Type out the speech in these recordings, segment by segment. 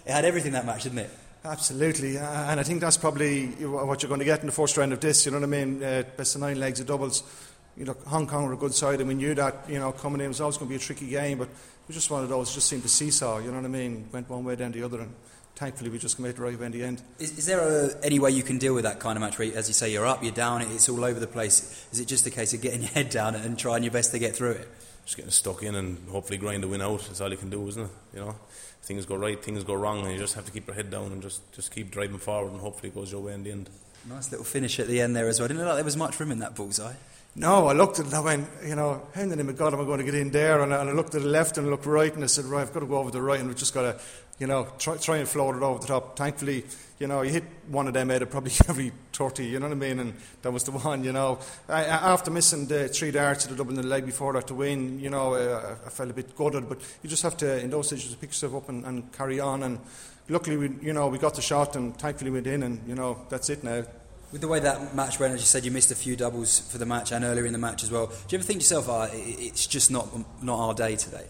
It had everything, that match, didn't it? Absolutely, and I think that's probably what you're going to get in the first round of this. You know what I mean? Best of 9 legs of doubles. You know, Hong Kong were a good side, and we knew that. You know, coming in it was always going to be a tricky game, but it was just one of those. Just seemed to seesaw. You know what I mean? Went one way then the other, and thankfully we just made the right way in the end. Is there any way you can deal with that kind of match where, as you say, you're up, you're down, it's all over the place? Is it just a case of getting your head down and trying your best to get through it? Just getting stuck in and hopefully grind the win out. That's all you can do, isn't it? You know, things go right, things go wrong, and you just have to keep your head down and just keep driving forward, and hopefully it goes your way in the end. Nice little finish at the end there as well. Didn't look like there was much room in that bullseye. No, I looked at it and I went, you know, how in the name of God am I going to get in there? And I looked to the left and I looked right, and I said, right, I've got to go over to the right, and we've just got to, you know, try and float it over the top. Thankfully, you know, you hit one of them out of probably every 30, you know what I mean? And that was the one, you know. After missing the 3 darts at the double in the leg before that to win, you know, I felt a bit gutted, but you just have to, in those situations, pick yourself up and carry on. And luckily, we got the shot, and thankfully we went in, and, you know, that's it now. With the way that match went, as you said, you missed a few doubles for the match and earlier in the match as well. Do you ever think to yourself, it's just not our day today?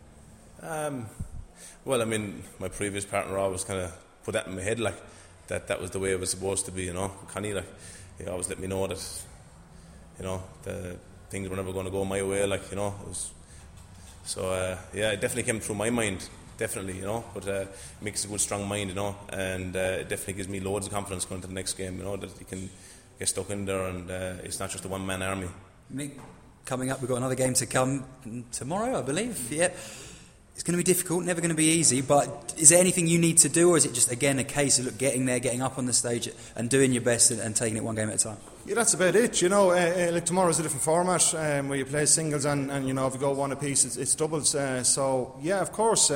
Well, I mean, my previous partner always kind of put that in my head, like that was the way it was supposed to be, you know. Connie, like, he always let me know that, you know, the things were never going to go my way, like, you know. It was, so yeah, it definitely came through my mind. Definitely, you know, but it makes a good, strong mind, you know, and it definitely gives me loads of confidence going to the next game, you know, that you can get stuck in there, and it's not just a one-man army. Mick, coming up, we've got another game to come tomorrow, I believe. Yeah, it's going to be difficult, never going to be easy, but is there anything you need to do, or is it just, again, a case of getting there, getting up on the stage and doing your best and taking it one game at a time? Yeah, that's about it, you know. Like tomorrow's a different format where you play singles and you know, if you go one apiece, it's doubles. So yeah, of course,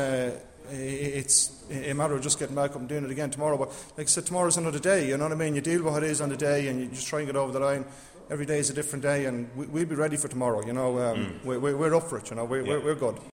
it's a matter of just getting back up and doing it again tomorrow. But like I said, tomorrow's another day. You know what I mean? You deal with what it is on the day, and you just try and get over the line. Every day is a different day, and we'll be ready for tomorrow. You know, we're up for it. You know, we're good.